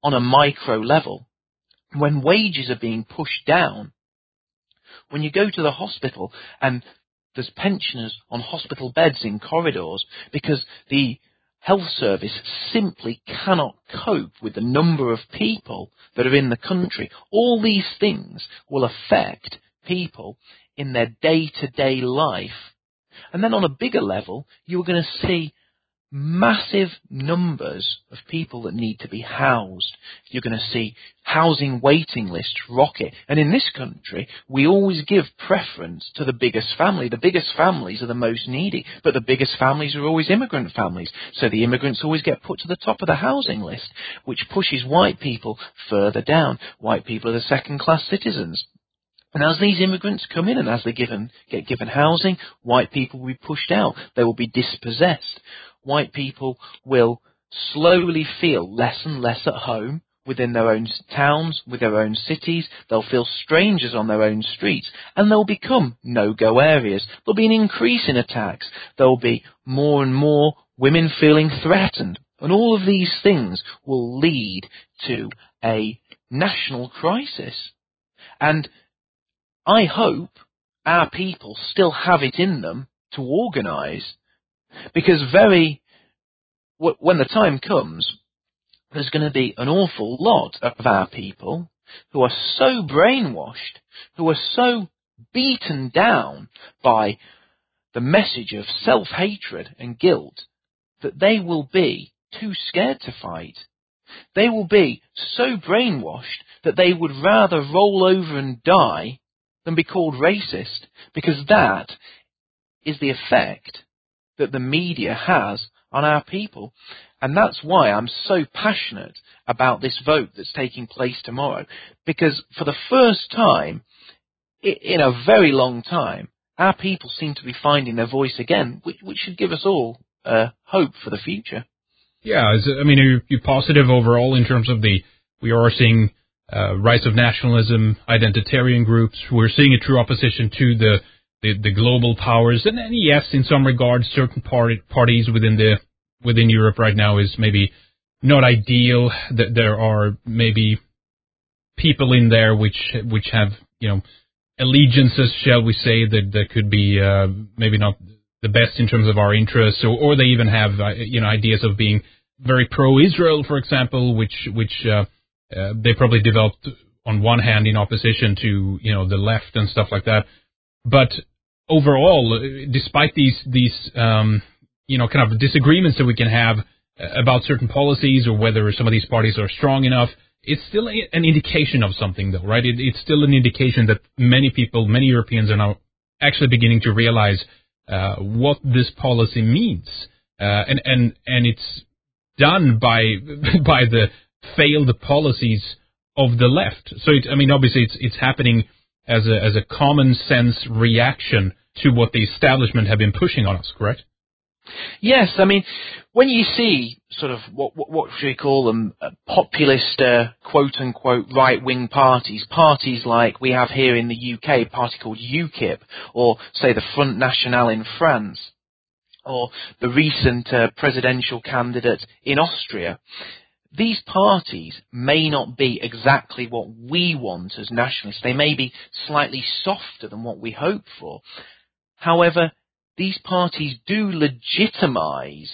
on a micro level, when wages are being pushed down, when you go to the hospital and there's pensioners on hospital beds in corridors because the health service simply cannot cope with the number of people that are in the country. All these things will affect people in their day-to-day life. And then on a bigger level, you're going to see massive numbers of people that need to be housed. You're going to see housing waiting lists rocket. And in this country, we always give preference to the biggest family. The biggest families are the most needy, but the biggest families are always immigrant families. So the immigrants always get put to the top of the housing list, which pushes white people further down. White people are the second-class citizens. And as these immigrants come in and as they given, get given housing, white people will be pushed out. They will be dispossessed. White people will slowly feel less and less at home within their own towns, with their own cities. They'll feel strangers on their own streets, and they'll become no-go areas. There'll be an increase in attacks. There'll be more and more women feeling threatened. And all of these things will lead to a national crisis. And I hope our people still have it in them to organise, because very, when the time comes, there's going to be an awful lot of our people who are so brainwashed, who are so beaten down by the message of self-hatred and guilt, that they will be too scared to fight. They will be so brainwashed that they would rather roll over and die than be called racist, because that is the effect that the media has on our people. And that's why I'm so passionate about this vote that's taking place tomorrow, because for the first time in a very long time, our people seem to be finding their voice again, which, which should give us all uh, hope for the future. Yeah, I mean, are you positive overall in terms of the, we are seeing uh, rise of nationalism, identitarian groups, we're seeing a true opposition to the The, the global powers, and then yes, in some regards, certain party, parties within the within Europe right now is maybe not ideal. That there are maybe people in there which which have, you know, allegiances, shall we say, that that could be uh, maybe not the best in terms of our interests, or, or they even have uh, you know ideas of being very pro-Israel, for example, which which uh, uh, they probably developed on one hand in opposition to, you know, the left and stuff like that, but overall, despite these these um, you know kind of disagreements that we can have about certain policies or whether some of these parties are strong enough, it's still a, an indication of something, though, right? It, it's still an indication that many people, many Europeans, are now actually beginning to realize uh, what this policy means, uh, and and and it's done by by the failed policies of the left. So, it, I mean, obviously, it's it's happening as a as a common sense reaction to what the establishment have been pushing on us, correct? Yes, I mean, when you see sort of what what, what should we call them, uh, populist uh, quote unquote right wing parties, parties like we have here in the U K, a party called UKIP, or say the Front National in France, or the recent uh, presidential candidate in Austria. These parties may not be exactly what we want as nationalists. They may be slightly softer than what we hope for. However, these parties do legitimize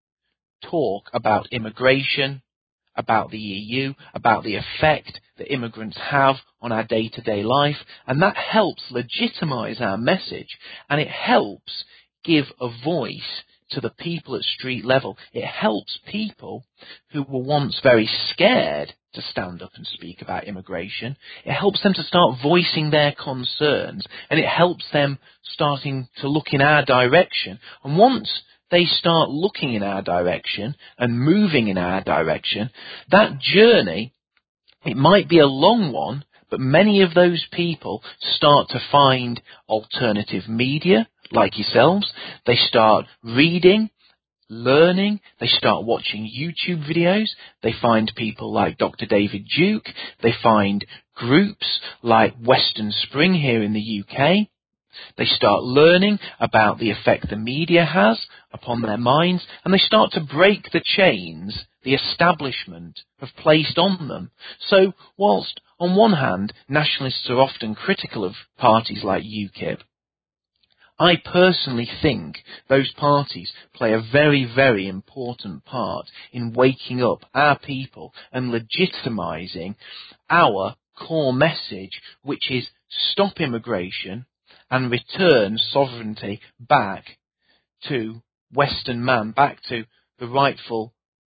talk about immigration, about the E U, about the effect that immigrants have on our day-to-day life, and that helps legitimize our message, and it helps give a voice to the people at street level. It helps people who were once very scared to stand up and speak about immigration. It helps them to start voicing their concerns, and it helps them starting to look in our direction. And once they start looking in our direction and moving in our direction, that journey, it might be a long one, but many of those people start to find alternative media, like yourselves. They start reading, learning, they start watching YouTube videos, they find people like Doctor David Duke, they find groups like Western Spring here in the U K, They start learning about the effect the media has upon their minds, and they start to break the chains the establishment have placed on them. So, whilst on one hand, nationalists are often critical of parties like UKIP, I personally think those parties play a very, very important part in waking up our people and legitimising our core message, which is stop immigration and return sovereignty back to Western man, back to the rightful,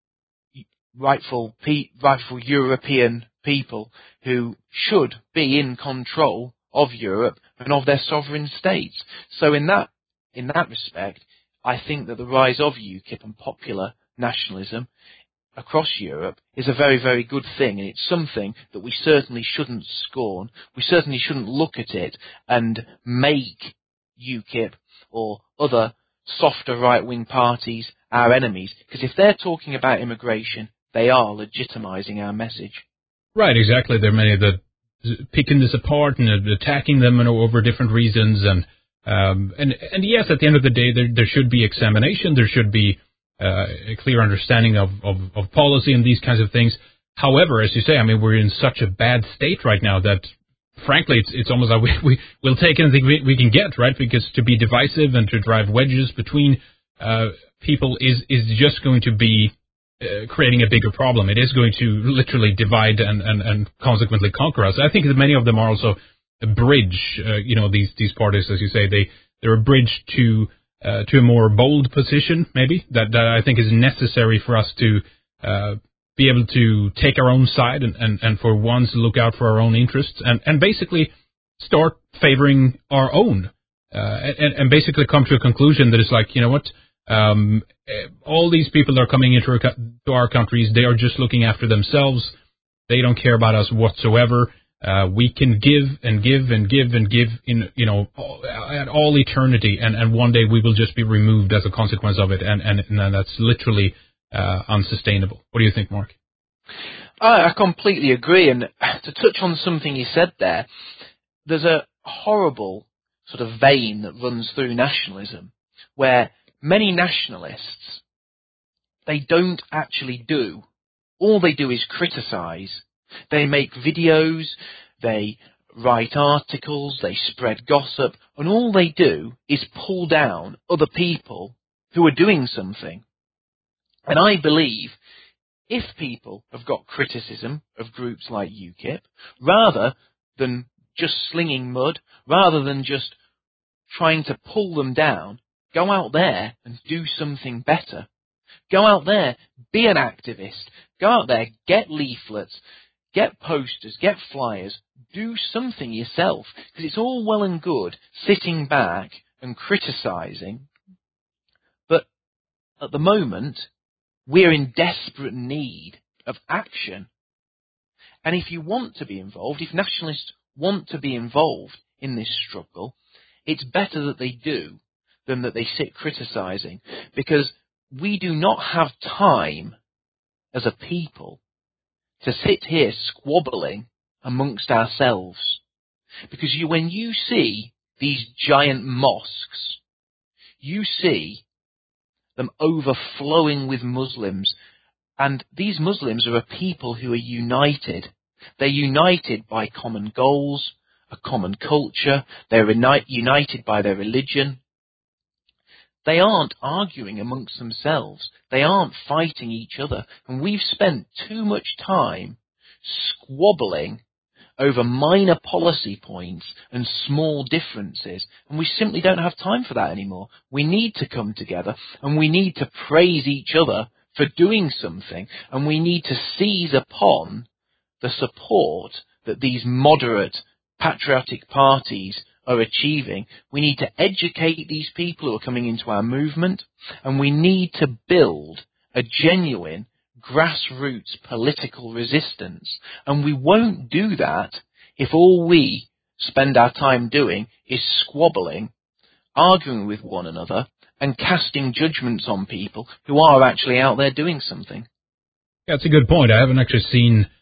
rightful, rightful European people who should be in control of Europe and of their sovereign states. So in that, in that respect, I think that the rise of UKIP and popular nationalism across Europe is a very, very good thing, and it's something that we certainly shouldn't scorn. We certainly shouldn't look at it and make UKIP or other softer right-wing parties our enemies, because if they're talking about immigration, they are legitimising our message. Right, exactly. There are many that picking this apart and attacking them over different reasons, and um, and and yes, at the end of the day, there there should be examination. There should be uh, a clear understanding of, of of policy and these kinds of things. However, as you say, I mean, we're in such a bad state right now that, frankly, it's it's almost like we, we we'll take anything we, we can get, right? Because to be divisive and to drive wedges between uh, people is is just going to be Uh, creating a bigger problem. It is going to literally divide and, and, and consequently conquer us. I think that many of them are also a bridge. Uh, you know, these these parties, as you say, they they're a bridge to uh, to a more bold position, maybe that that I think is necessary for us to uh, be able to take our own side and, and, and for once look out for our own interests and, and basically start favoring our own uh, and, and basically come to a conclusion that is like, you know what. Um, all these people that are coming into our, to our countries, they are just looking after themselves. They don't care about us whatsoever. Uh, we can give and give and give and give in, you know, all, at all eternity, and, and one day we will just be removed as a consequence of it, and, and, and that's literally uh, unsustainable. What do you think, Mark? I, I completely agree, and to touch on something you said there, there's a horrible sort of vein that runs through nationalism, where many nationalists, they don't actually do. All they do is criticise. They make videos, they write articles, they spread gossip, and all they do is pull down other people who are doing something. And I believe if people have got criticism of groups like UKIP, rather than just slinging mud, rather than just trying to pull them down, go out there and do something better. Go out there, be an activist. Go out there, get leaflets, get posters, get flyers. Do something yourself. Because it's all well and good sitting back and criticising. But at the moment, we're in desperate need of action. And if you want to be involved, if nationalists want to be involved in this struggle, it's better that they do than that they sit criticising, because we do not have time as a people to sit here squabbling amongst ourselves. Because you, when you see these giant mosques, you see them overflowing with Muslims, and these Muslims are a people who are united. They're united by common goals, a common culture, they're united by their religion. They aren't arguing amongst themselves. They aren't fighting each other. And we've spent too much time squabbling over minor policy points and small differences. And we simply don't have time for that anymore. We need to come together, and we need to praise each other for doing something. And we need to seize upon the support that these moderate, patriotic parties are achieving. We need to educate these people who are coming into our movement, and we need to build a genuine grassroots political resistance. And we won't do that if all we spend our time doing is squabbling, arguing with one another, and casting judgments on people who are actually out there doing something. Yeah, that's a good point. I haven't actually seen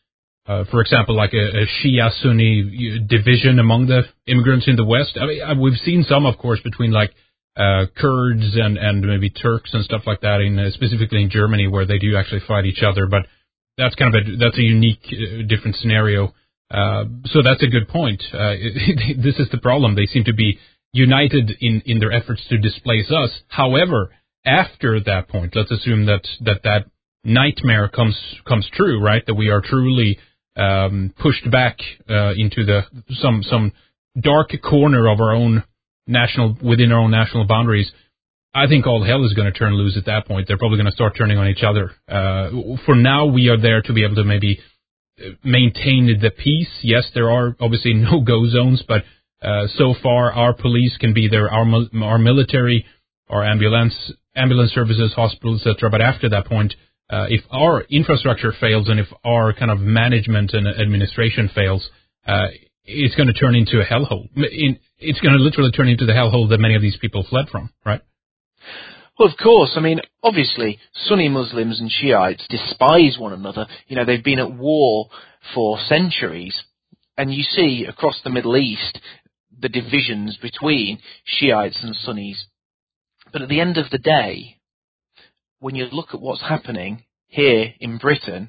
uh, for example, like a, a Shia-Sunni division among the immigrants in the West. I mean, we've seen some, of course, between like uh, Kurds and, and maybe Turks and stuff like that, in uh, specifically in Germany, where they do actually fight each other. But that's kind of a that's a unique, uh, different scenario. Uh, so that's a good point. Uh, this is the problem. They seem to be united in, in their efforts to displace us. However, after that point, let's assume that that, that nightmare comes comes true, right? That we are truly um, pushed back uh, into the some some dark corner of our own national within our own national boundaries. I think all hell is going to turn loose at that point. They're probably going to start turning on each other. Uh, for now, we are there to be able to maybe maintain the peace. Yes, there are obviously no-go zones, but uh, so far our police can be there, our our military, our ambulance ambulance services, hospitals, et cetera. But after that point, uh, if our infrastructure fails and if our kind of management and administration fails, uh, it's going to turn into a hellhole. It's going to literally turn into the hellhole that many of these people fled from, right? Well, of course. I mean, obviously, Sunni Muslims and Shiites despise one another. You know, they've been at war for centuries. And you see across the Middle East the divisions between Shiites and Sunnis. But at the end of the day, when you look at what's happening here in Britain,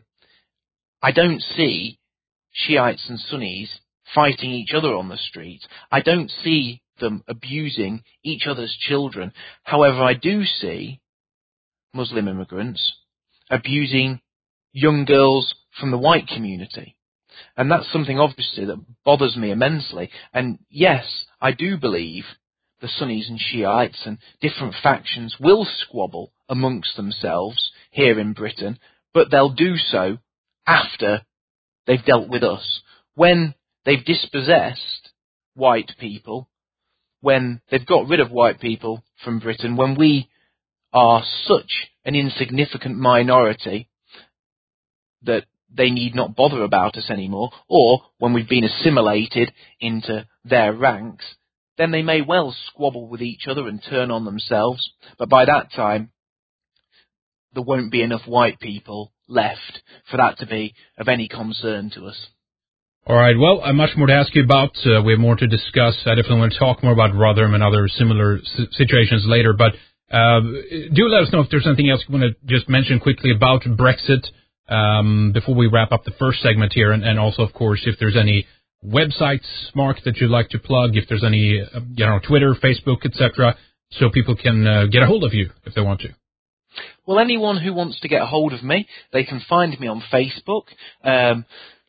I don't see Shiites and Sunnis fighting each other on the streets. I don't see them abusing each other's children. However, I do see Muslim immigrants abusing young girls from the white community. And that's something obviously that bothers me immensely. And yes, I do believe the Sunnis and Shiites and different factions will squabble amongst themselves here in Britain, but they'll do so after they've dealt with us. When they've dispossessed white people, when they've got rid of white people from Britain, when we are such an insignificant minority that they need not bother about us anymore, or when we've been assimilated into their ranks, then they may well squabble with each other and turn on themselves. But by that time, there won't be enough white people left for that to be of any concern to us. All right, well, uh, much more to ask you about. Uh, we have more to discuss. I definitely want to talk more about Rotherham and other similar s- situations later. But uh, do let us know if there's anything else you want to just mention quickly about Brexit um, before we wrap up the first segment here. And, and also, of course, if there's any websites, Mark, that you'd like to plug, if there's any, uh, you know, Twitter, Facebook, et cetera, so people can uh, get a hold of you if they want to. Well, anyone who wants to get a hold of me, they can find me on Facebook. Um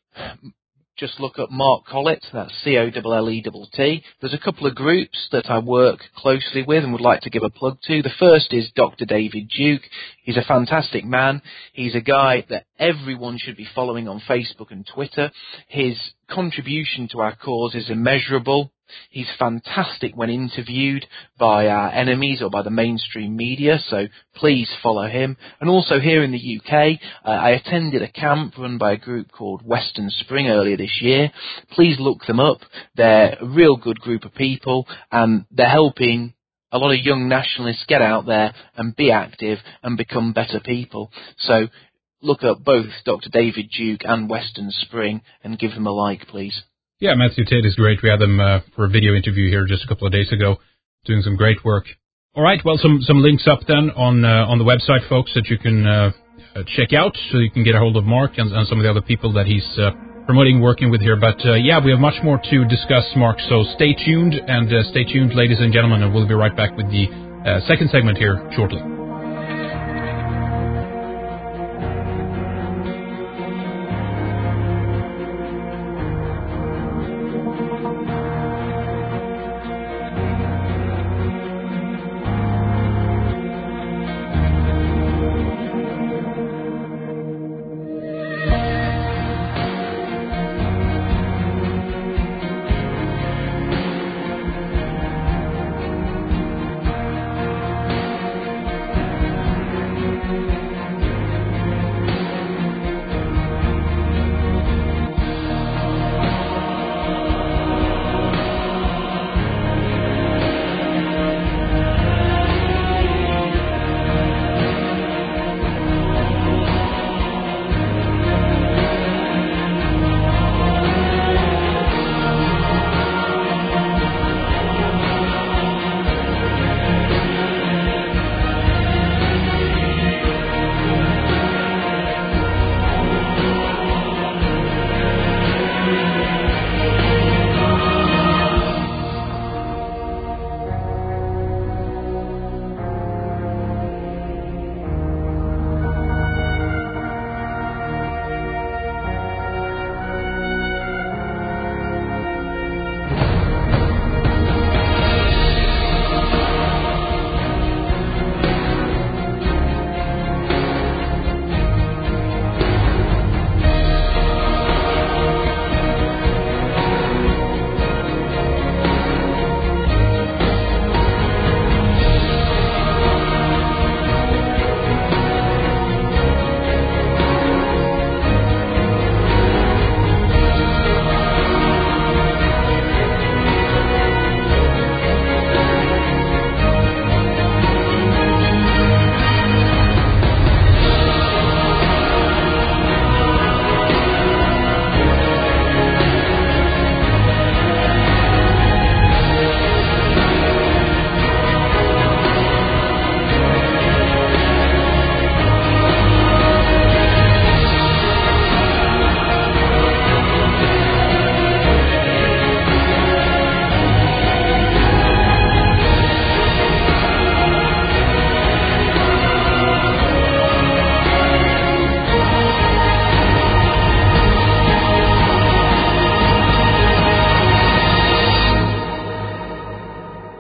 Just look up Mark Collett, that's C O L L E T T. There's a couple of groups that I work closely with and would like to give a plug to. The first is Doctor David Duke. He's a fantastic man. He's a guy that everyone should be following on Facebook and Twitter. His contribution to our cause is immeasurable. He's fantastic when interviewed by our enemies or by the mainstream media, so please follow him. And also here in the U K, uh, I attended a camp run by a group called Western Spring earlier this year. Please look them up. They're a real good group of people, and they're helping a lot of young nationalists get out there and be active and become better people. So look up both Doctor David Duke and Western Spring and give them a like, please. Yeah, Matthew Tate is great. We had them uh, for a video interview here just a couple of days ago, doing some great work. All right, well, some some links up then on uh, on the website, folks, that you can uh, uh, check out, so you can get a hold of Mark and, and some of the other people that he's uh, promoting, working with here. But uh, yeah, we have much more to discuss, Mark. So stay tuned, and uh, stay tuned, ladies and gentlemen, and we'll be right back with the uh, second segment here shortly.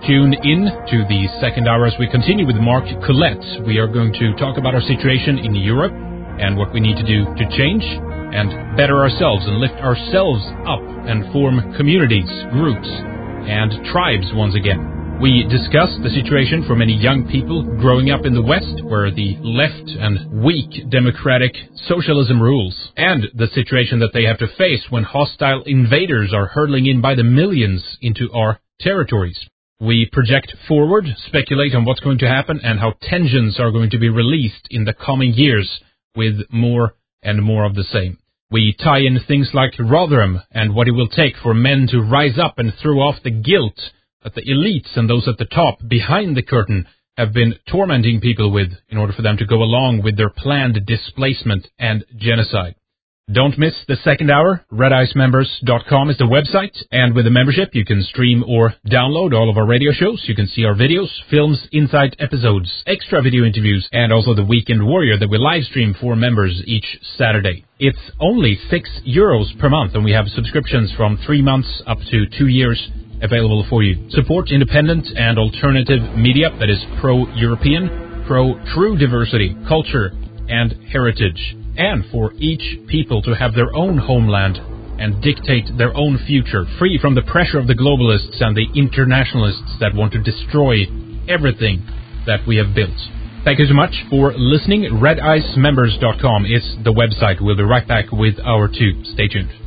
tune in to the second hour as we continue with Mark Collett. We are going to talk about our situation in Europe and what we need to do to change and better ourselves and lift ourselves up and form communities, groups, and tribes once again. We discussed the situation for many young people growing up in the West, where the left and weak democratic socialism rules, and the situation that they have to face when hostile invaders are hurtling in by the millions into our territories. We project forward, speculate on what's going to happen, and how tensions are going to be released in the coming years with more and more of the same. We tie in things like Rotherham and what it will take for men to rise up and throw off the guilt that the elites and those at the top behind the curtain have been tormenting people with in order for them to go along with their planned displacement and genocide. Don't miss the second hour. red ice members dot com is the website, and with a membership you can stream or download all of our radio shows. You can see our videos, films, insight episodes, extra video interviews, and also the Weekend Warrior that we live stream for members each Saturday. It's only six euros per month, and we have subscriptions from three months up to two years available for you. Support independent and alternative media that is pro-European, pro-true diversity, culture, and heritage, and for each people to have their own homeland and dictate their own future, free from the pressure of the globalists and the internationalists that want to destroy everything that we have built. Thank you so much for listening. red ice members dot com is the website. We'll be right back with hour two. Stay tuned.